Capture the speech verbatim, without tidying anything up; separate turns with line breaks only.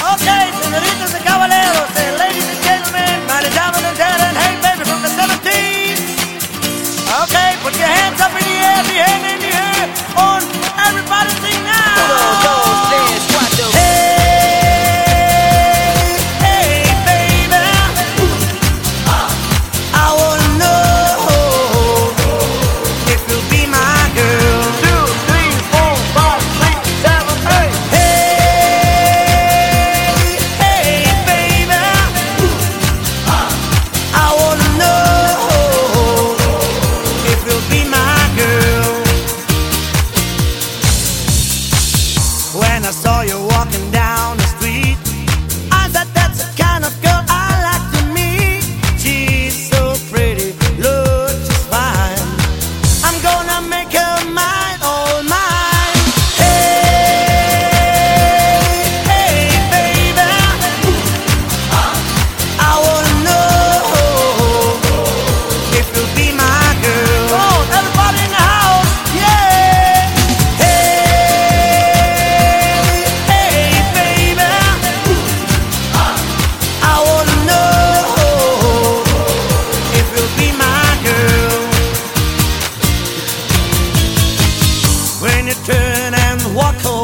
Okay, senoritas and caballeros, and ladies and gentlemen, mighty diamond and dead, and hey baby from the seventies. Okay, put your hands up in the air, the hand in the air, on everybody sing now.
Uno, dos, tres, cuatro.
Hey, hey baby, I wanna know if you'll be my girl.
Two, three, four, five, six, seven, eight.
Hey, hey baby, I wanna know if you'll be my girl. When I saw you walking down the street, I thought that's the kind of girl I like to meet. She's so pretty, looks just fine. I'm gonna make her mine, all mine. Hey, hey, baby, I wanna know if you'll be my girl. Oh, everybody in the house, yeah. Hey, hey, baby, I wanna know if you'll be my girl. When you turn and walk away,